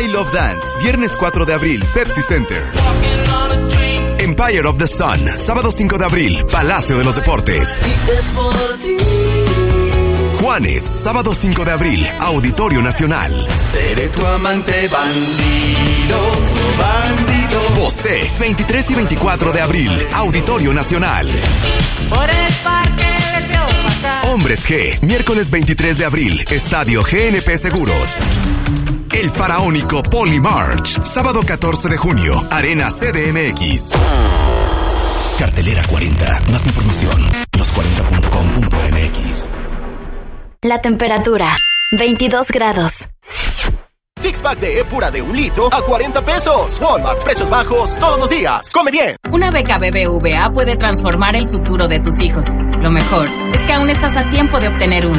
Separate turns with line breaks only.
We Love Dance, viernes 4 de abril, Pepsi Center. Empire of the Sun, sábado 5 de abril, Palacio de los Deportes. Juanes, sábado 5 de abril, Auditorio Nacional.
Seré tu amante bandido, bandido.
Bosé, 23 y 24 de abril, Auditorio Nacional.
Por el parque les veo pasar.
Hombres G, miércoles 23 de abril, Estadio GNP Seguros. El Faraónico Polymarch, sábado 14 de junio, Arena CDMX. Cartelera 40, más información, los40.com.mx.
La temperatura, 22 grados.
Six pack de pura de 1 litro a 40 pesos. Walmart, precios bajos todos los días. Come bien.
Una beca BBVA puede transformar el futuro de tus hijos. Lo mejor es que aún estás a tiempo de obtener una.